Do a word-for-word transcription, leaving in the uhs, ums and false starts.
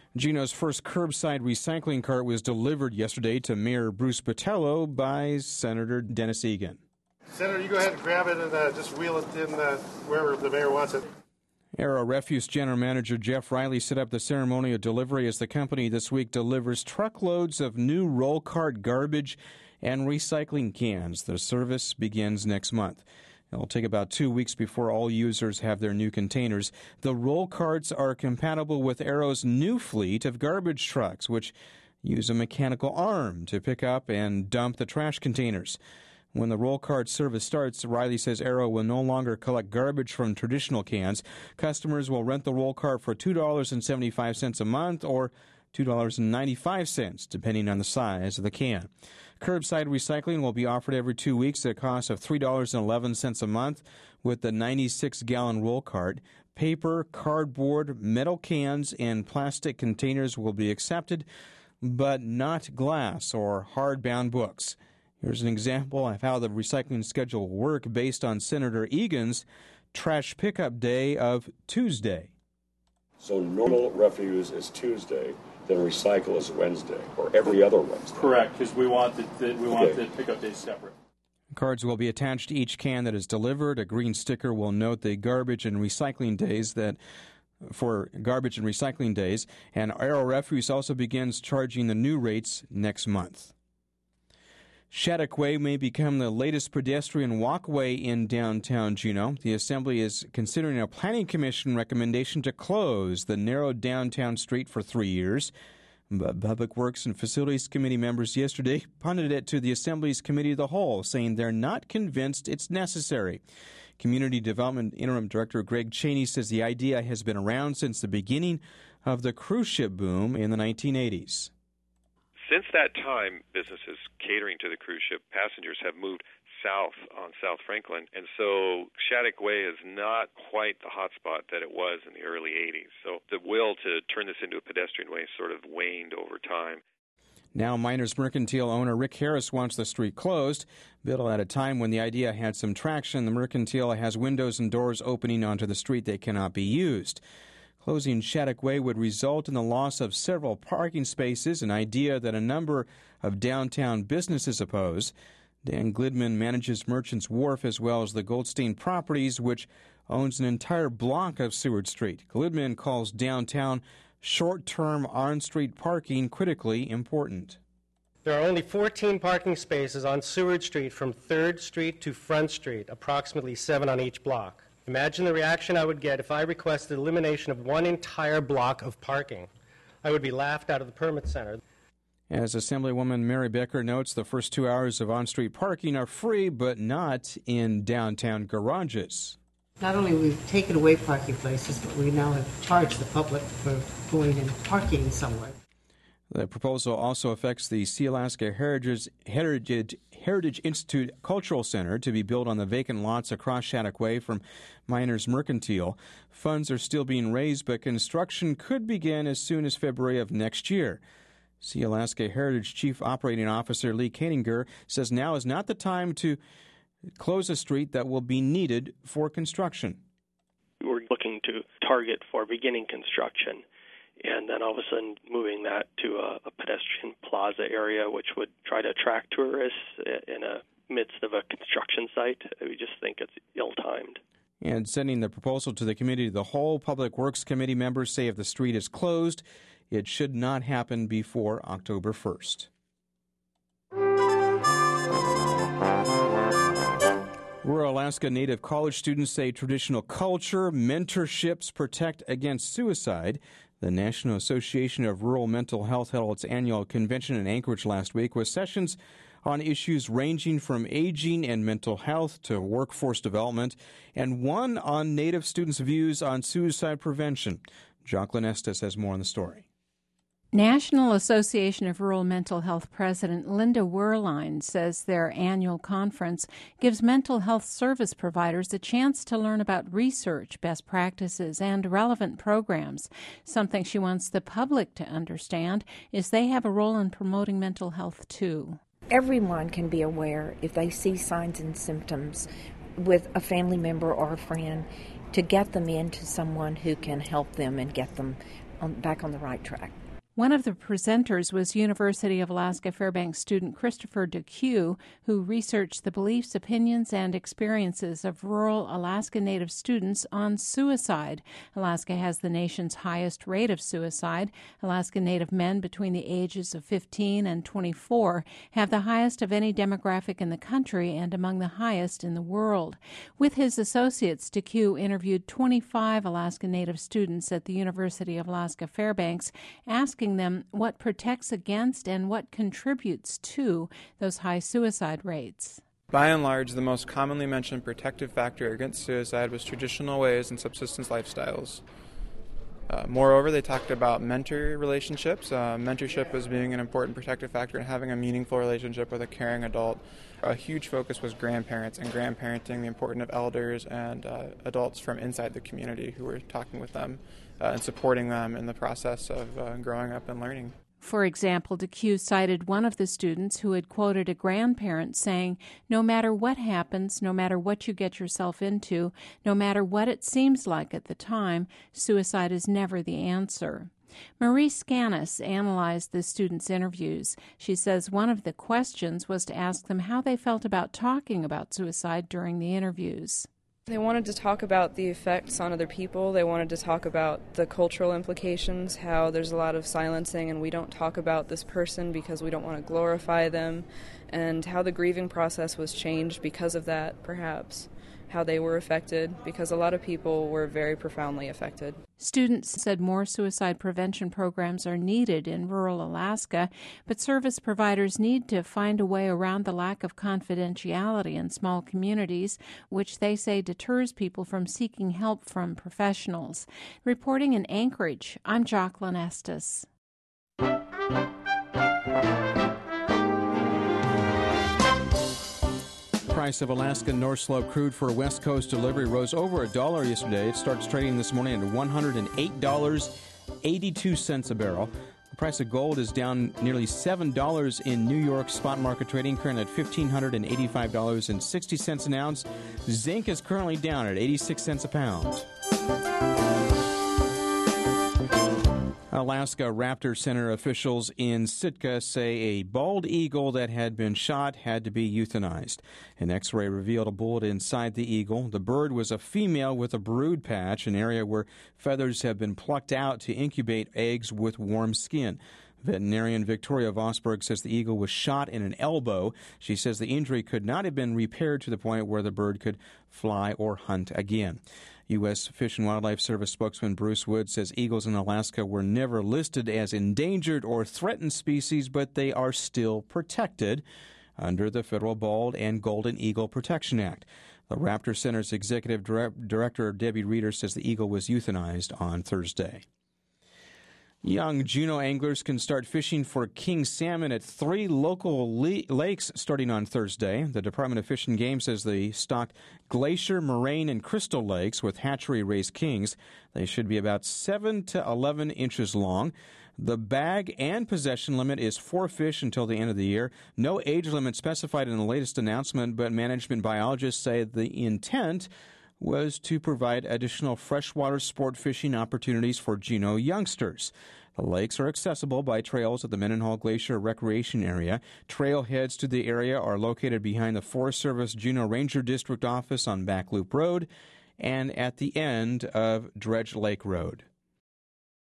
Juneau's first curbside recycling cart was delivered yesterday to Mayor Bruce Botelho by Senator Dennis Egan. Senator, you go ahead and grab it and uh, just wheel it in uh, wherever the mayor wants it. Arrow Refuse General Manager Jeff Riley set up the ceremonial delivery as the company this week delivers truckloads of new roll cart garbage and recycling cans. The service begins next month. It'll take about two weeks before all users have their new containers. The roll carts are compatible with Arrow's new fleet of garbage trucks, which use a mechanical arm to pick up and dump the trash containers. When the roll cart service starts, Riley says Arrow will no longer collect garbage from traditional cans. Customers will rent the roll cart for two dollars and seventy-five cents a month or two dollars and ninety-five cents, depending on the size of the can. Curbside recycling will be offered every two weeks at a cost of three dollars and eleven cents a month with the ninety-six gallon roll cart. Paper, cardboard, metal cans, and plastic containers will be accepted, but not glass or hardbound books. Here's an example of how the recycling schedule will work based on Senator Egan's trash pickup day of Tuesday. So normal refuse is Tuesday, then recycle is Wednesday, or every other Wednesday. Correct, because we want the, the we want okay. the pickup days separate. Cards will be attached to each can that is delivered. A green sticker will note the garbage and recycling days that for garbage and recycling days, and Arrow Refuse also begins charging the new rates next month. Shattuck Way may become the latest pedestrian walkway in downtown Juneau. The Assembly is considering a Planning Commission recommendation to close the narrow downtown street for three years. But Public Works and Facilities Committee members yesterday punted it to the Assembly's Committee of the Whole, saying they're not convinced it's necessary. Community Development Interim Director Greg Cheney says the idea has been around since the beginning of the cruise ship boom in the nineteen eighties. Since that time, businesses catering to the cruise ship passengers have moved south on South Franklin, and so Shattuck Way is not quite the hotspot that it was in the early eighties. So the will to turn this into a pedestrian way sort of waned over time. Now Miners Mercantile owner Rick Harris wants the street closed. Built at a time when the idea had some traction, the Mercantile has windows and doors opening onto the street that cannot be used. Closing Shattuck Way would result in the loss of several parking spaces, an idea that a number of downtown businesses oppose. Dan Glidman manages Merchants Wharf as well as the Goldstein Properties, which owns an entire block of Seward Street. Glidman calls downtown short-term on-street parking critically important. There are only fourteen parking spaces on Seward Street from third Street to Front Street, approximately seven on each block. Imagine the reaction I would get if I requested elimination of one entire block of parking. I would be laughed out of the permit center. As Assemblywoman Mary Becker notes, the first two hours of on-street parking are free, but not in downtown garages. Not only we've taken away parking places, but we now have charged the public for going and parking somewhere. The proposal also affects the Sealaska Heritage, Heritage, Heritage Institute Cultural Center to be built on the vacant lots across Shattuck Way from Miners Mercantile. Funds are still being raised, but construction could begin as soon as February of next year. Sealaska Heritage Chief Operating Officer Lee Kaninger says now is not the time to close a street that will be needed for construction. We're looking to target for beginning construction, and then all of a sudden moving that to a, a pedestrian plaza area, which would try to attract tourists in the midst of a construction site. We just think it's ill-timed. And sending the proposal to the Committee of the Whole, Public Works Committee members say if the street is closed, it should not happen before October first. Rural Alaska Native college students say traditional culture, mentorships protect against suicide. The National Association of Rural Mental Health held its annual convention in Anchorage last week with sessions on issues ranging from aging and mental health to workforce development, and one on Native students' views on suicide prevention. Jacqueline Estes has more on the story. National Association of Rural Mental Health President Linda Werlein says their annual conference gives mental health service providers a chance to learn about research, best practices, and relevant programs. Something she wants the public to understand is they have a role in promoting mental health, too. Everyone can be aware if they see signs and symptoms with a family member or a friend to get them into someone who can help them and get them on, back on the right track. One of the presenters was University of Alaska Fairbanks student Christopher DeCue, who researched the beliefs, opinions, and experiences of rural Alaska Native students on suicide. Alaska has the nation's highest rate of suicide. Alaska Native men between the ages of fifteen and twenty-four have the highest of any demographic in the country and among the highest in the world. With his associates, DeCue interviewed twenty-five Alaska Native students at the University of Alaska Fairbanks, asking them what protects against and what contributes to those high suicide rates. By and large, the most commonly mentioned protective factor against suicide was traditional ways and subsistence lifestyles. Uh, moreover, they talked about mentor relationships, uh, mentorship as being an important protective factor and having a meaningful relationship with a caring adult. A huge focus was grandparents and grandparenting, the importance of elders and uh, adults from inside the community who were talking with them uh, and supporting them in the process of uh, growing up and learning. For example, DeCue cited one of the students who had quoted a grandparent saying, "No matter what happens, no matter what you get yourself into, no matter what it seems like at the time, suicide is never the answer." Marie Scanis analyzed the students' interviews. She says one of the questions was to ask them how they felt about talking about suicide during the interviews. They wanted to talk about the effects on other people. They wanted to talk about the cultural implications, how there's a lot of silencing and we don't talk about this person because we don't want to glorify them, and how the grieving process was changed because of that, perhaps, how they were affected, because a lot of people were very profoundly affected. Students said more suicide prevention programs are needed in rural Alaska, but service providers need to find a way around the lack of confidentiality in small communities, which they say deters people from seeking help from professionals. Reporting in Anchorage, I'm Jocelyn Estes. Price of Alaskan North Slope crude for a West Coast delivery rose over a dollar yesterday. It starts trading this morning at one hundred eight dollars and eighty-two cents a barrel. The price of gold is down nearly seven dollars in New York spot market trading, currently at one thousand five hundred eighty-five dollars and sixty cents an ounce. Zinc is currently down at eighty-six cents a pound. Alaska Raptor Center officials in Sitka say a bald eagle that had been shot had to be euthanized. An X-ray revealed a bullet inside the eagle. The bird was a female with a brood patch, an area where feathers have been plucked out to incubate eggs with warm skin. Veterinarian Victoria Vosberg says the eagle was shot in an elbow. She says the injury could not have been repaired to the point where the bird could fly or hunt again. U S Fish and Wildlife Service spokesman Bruce Wood says eagles in Alaska were never listed as endangered or threatened species, but they are still protected under the Federal Bald and Golden Eagle Protection Act. The Raptor Center's executive director, Debbie Reeder, says the eagle was euthanized on Thursday. Young Juneau anglers can start fishing for king salmon at three local le- lakes starting on Thursday. The Department of Fish and Game says they stocked Glacier, Moraine, and Crystal Lakes with hatchery-raised kings. They should be about seven to eleven inches long. The bag and possession limit is four fish until the end of the year. No age limit specified in the latest announcement, but management biologists say the intent was to provide additional freshwater sport fishing opportunities for Juneau youngsters. The lakes are accessible by trails at the Mendenhall Glacier Recreation Area. Trailheads to the area are located behind the Forest Service Juneau Ranger District office on Back Loop Road and at the end of Dredge Lake Road.